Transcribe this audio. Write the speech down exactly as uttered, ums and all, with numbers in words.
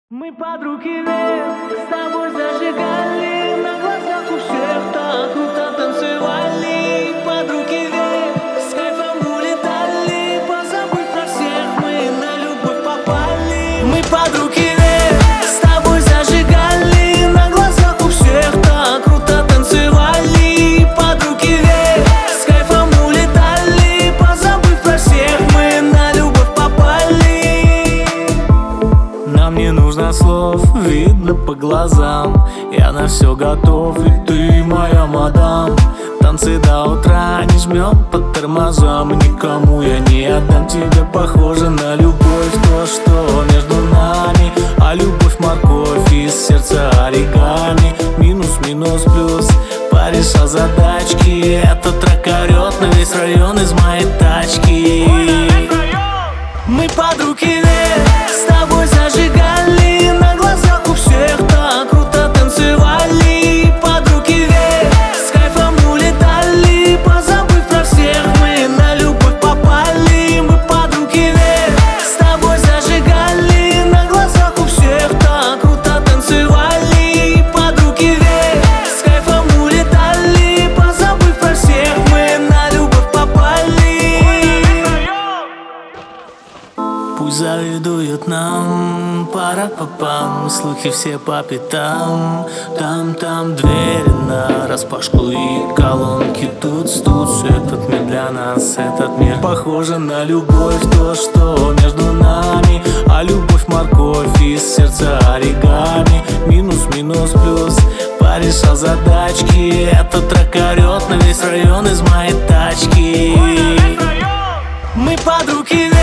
Мы подруги вверх, с тобой зажигали, на глазах у всех так круто танцевали. Подруги вверх, с кайфом улетали, позабыв про всех, мы на любовь попали. Мы подруги вверх, с тобой зажигали, на глазах у всех так круто танцевали. Подруги вверх, с кайфом улетали, позабыв про всех, мы на любовь попали. Нам не нужно слов, видно по глазам, я на все готов, ведь ты моя мадам. Танцы до утра, не жмем по тормозам, никому я не отдам тебе. Похоже на любовь, то, что между нами, а любовь морковь, из сердца оригами. Минус, минус, плюс, порешал задачки, этот трек орет на весь район из моей тачки. Мы подруги вверх, с тобой зажигали, на глазах у всех так круто танцевали. Подруги вверх, с кайфом улетали, позабыв про всех, мы на любовь попали. Мы подруги вверх, с тобой зажигали, на глазах у всех так круто танцевали. Подруги вверх, с кайфом улетали, позабыв про всех, мы на любовь попали. Пусть завидуют нам, пара-па-пам, слухи все по пятам. Там-там двери нараспашку и колонки тут-тут. Этот мир для нас, этот мир похоже на любовь, то, что между нами, а любовь морковь, из сердца оригами. Минус, минус, плюс, порешал задачки, этот трек орет на весь район из моей тачки. Мы подруги.